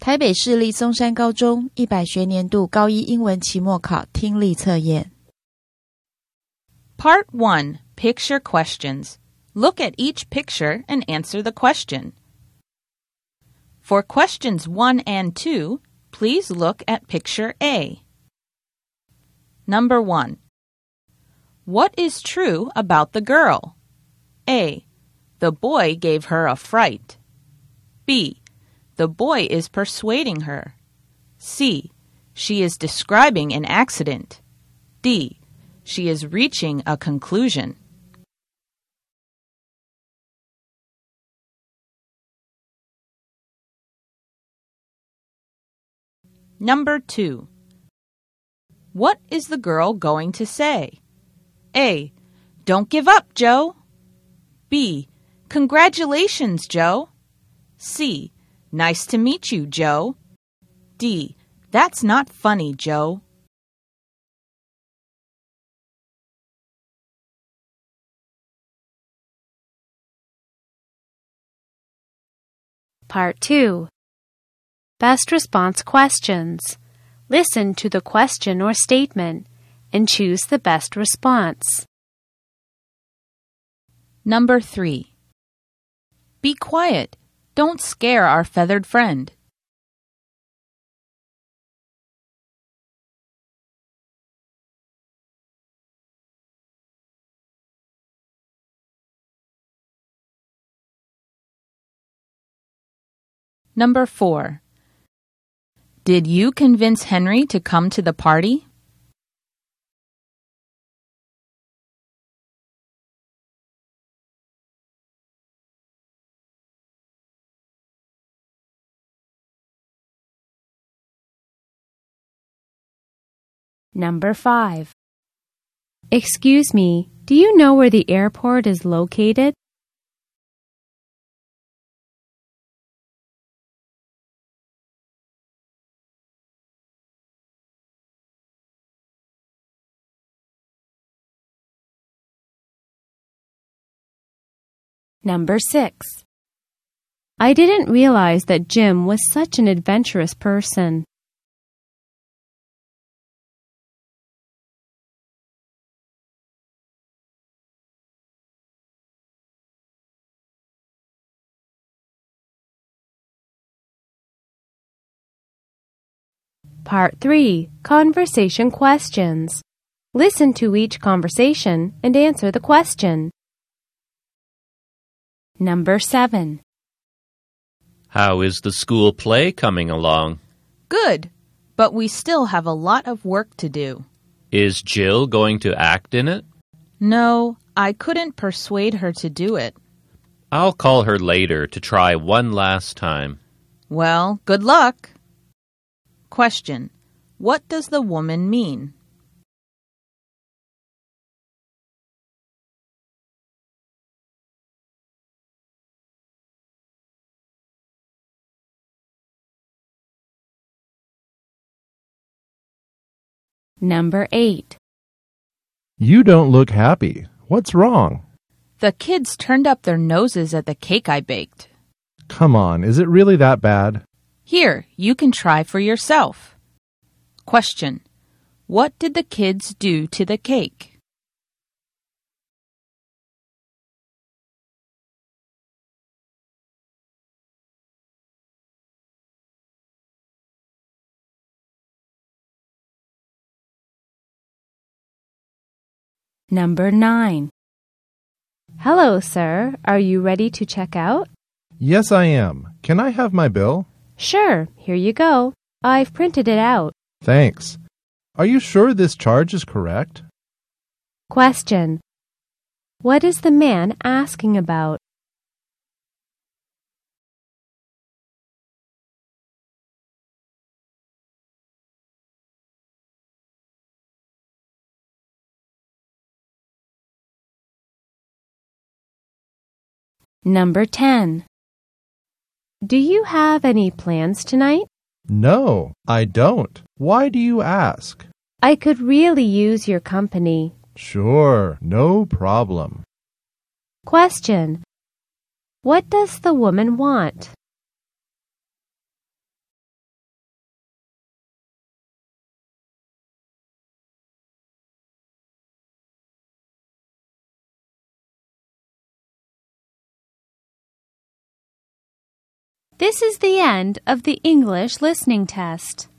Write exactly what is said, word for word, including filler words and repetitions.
台北市立松山高中一百学年度高一英文期末考听力测验。 Part one. Picture questions. Look at each picture and answer the question. For questions one and two, please look at picture A. Number one. What is true about the girl? A. The boy gave her a fright. B. The boy is persuading her. C. She is describing an accident. D. She is reaching a conclusion. Number two. What is the girl going to say? A. Don't give up, Joe. B. Congratulations, Joe. C. Nice to meet you, Joe. D. That's not funny, Joe. Part two. Best response questions. Listen to the question or statement and choose the best response. Number three. Be quiet. Don't scare our feathered friend. Number four. Did you convince Henry to come to the party? Number five. Excuse me, do you know where the airport is located? Number six. I didn't realize that Jim was such an adventurous person. Part three. Conversation questions. Listen to each conversation and answer the question. Number seven. How is the school play coming along? Good, but we still have a lot of work to do. Is Jill going to act in it? No, I couldn't persuade her to do it. I'll call her later to try one last time. Well, good luck. Question. What does the woman mean? Number eight. You don't look happy. What's wrong? The kids turned up their noses at the cake I baked. Come on, is it really that bad? Here, you can try for yourself. Question. What did the kids do to the cake? Number nine. Hello, sir. Are you ready to check out? Yes, I am. Can I have my bill? Sure. Here you go. I've printed it out. Thanks. Are you sure this charge is correct? Question. What is the man asking about? Number ten. Do you have any plans tonight? No, I don't. Why do you ask? I could really use your company. Sure, no problem. Question. What does the woman want? This is the end of the English listening test.